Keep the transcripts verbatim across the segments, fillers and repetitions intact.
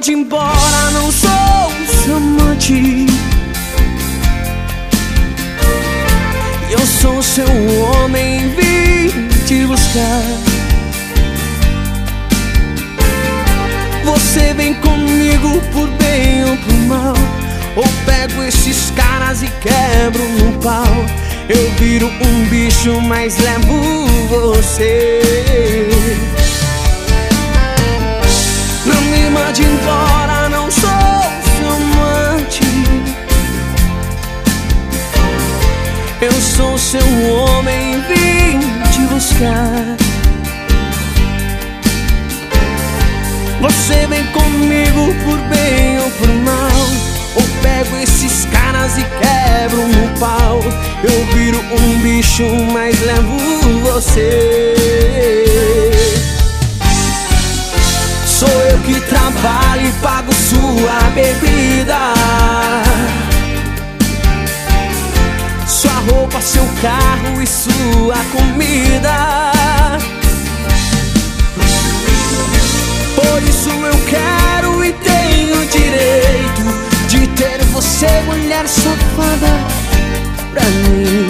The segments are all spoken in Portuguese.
mande embora, não sou seu amante. Eu sou seu homem, vim te buscar. Você vem comigo por bem ou por mal, ou pego esses caras e quebro no pau. Eu viro um bicho, mas levo você. Não me mande embora, não sou seu amante. Eu sou seu homem, vim te buscar. Você vem comigo por bem ou por mal, ou pego esses caras e quebro no pau. Eu viro um bicho, mas levo você. Sou eu que trabalho e pago sua bebida, sua roupa, seu carro e sua comida. Por isso eu quero e tenho direito de ter você, mulher safada, pra mim.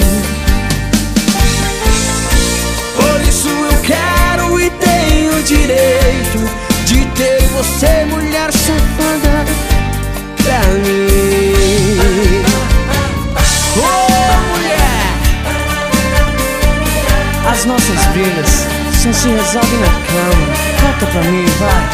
Por isso eu quero e tenho direito de ter você, mulher safada, pra mim. Oh, mulher! As nossas brigas só se resolvem na cama. Conta pra mim, vai.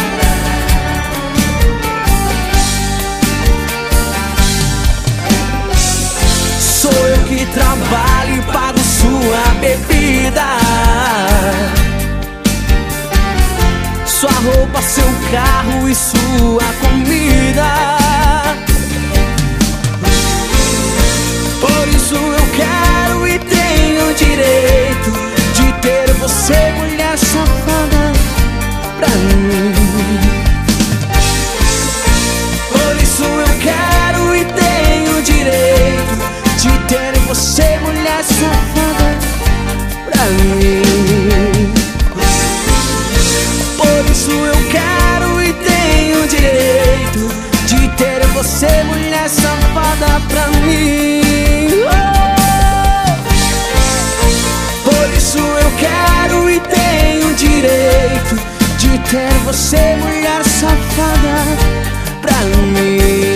Sou eu que trabalho e pago sua bebida, sua roupa, seu carro e sua comida. Por isso eu quero e tenho direito de ter você, mulher safada, pra mim. Por isso eu quero e tenho direito de ter você, mulher safada, pra mim. Por isso eu quero e tenho direito de ter você, mulher safada, pra mim. Por isso eu quero e tenho direito de ter você, mulher safada, pra mim.